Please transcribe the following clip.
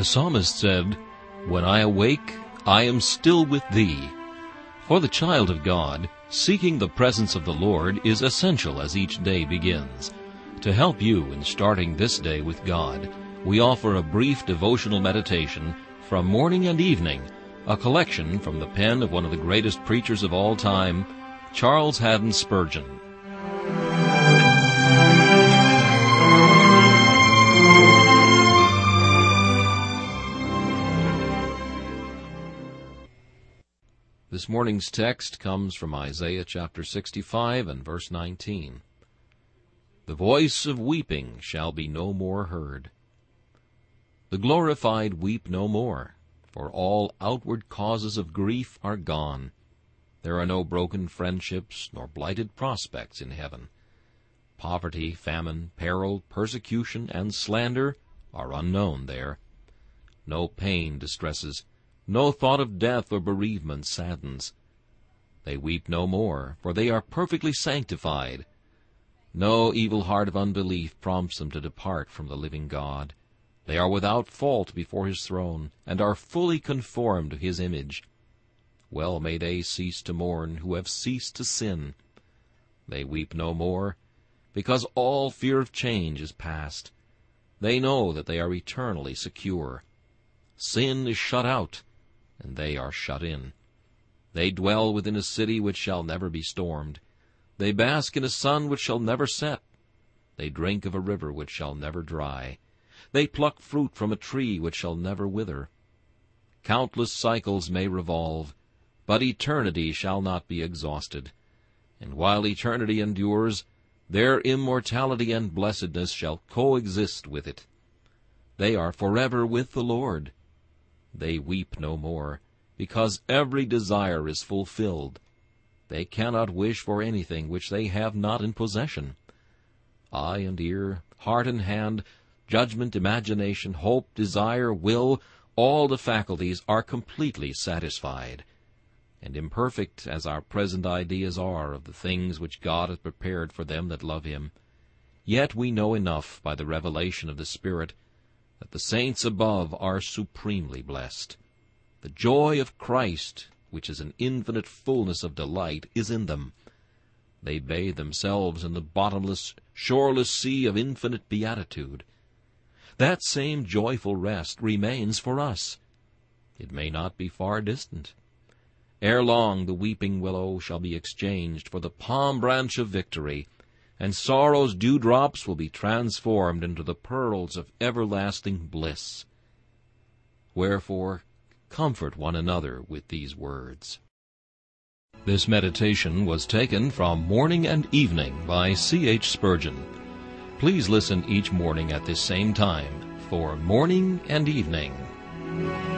The psalmist said, "When I awake, I am still with thee." For the child of God, seeking the presence of the Lord is essential as each day begins. To help you in starting this day with God, we offer a brief devotional meditation from morning and evening, a collection from the pen of one of the greatest preachers of all time, Charles Haddon Spurgeon. This morning's text comes from Isaiah chapter 65 and verse 19. The voice of weeping shall be no more heard. The glorified weep no more, for all outward causes of grief are gone. There are no broken friendships nor blighted prospects in heaven. Poverty, famine, peril, persecution, and slander are unknown there. No pain distresses, no thought of death or bereavement saddens. They weep no more, for they are perfectly sanctified. No evil heart of unbelief prompts them to depart from the living God. They are without fault before his throne, and are fully conformed to his image. Well may they cease to mourn who have ceased to sin. They weep no more, because all fear of change is past. They know that they are eternally secure. Sin is shut out, and they are shut in. They dwell within a city which shall never be stormed. They bask in a sun which shall never set. They drink of a river which shall never dry. They pluck fruit from a tree which shall never wither. Countless cycles may revolve, but eternity shall not be exhausted. And while eternity endures, their immortality and blessedness shall coexist with it. They are forever with the Lord. They weep no more, because every desire is fulfilled. They cannot wish for anything which they have not in possession. Eye and ear, heart and hand, judgment, imagination, hope, desire, will, all the faculties are completely satisfied. And imperfect as our present ideas are of the things which God has prepared for them that love him, yet we know enough by the revelation of the Spirit that the saints above are supremely blessed. The joy of Christ, which is an infinite fullness of delight, is in them. They bathe themselves in the bottomless, shoreless sea of infinite beatitude. That same joyful rest remains for us. It may not be far distant. Ere long the weeping willow shall be exchanged for the palm branch of victory, and sorrow's dewdrops will be transformed into the pearls of everlasting bliss. Wherefore, comfort one another with these words. This meditation was taken from Morning and Evening by C.H. Spurgeon. Please listen each morning at this same time for Morning and Evening.